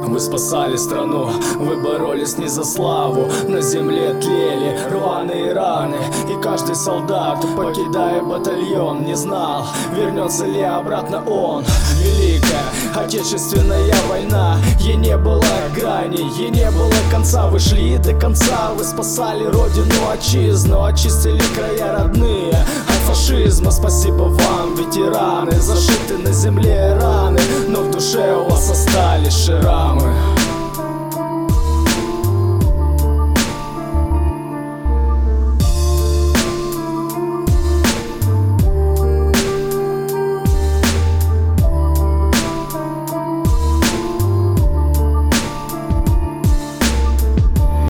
Вы спасали страну, вы боролись не за славу. На земле тлели рваные раны, и каждый солдат, покидая батальон, не знал, вернется ли обратно он. Великая Отечественная война, ей не было грани, ей не было конца. Вы шли до конца, вы спасали родину, отчизну, очистили края родные от фашизма. Спасибо вам, ветераны, зашиты на земле раны, но в душе у вас остались шрамы.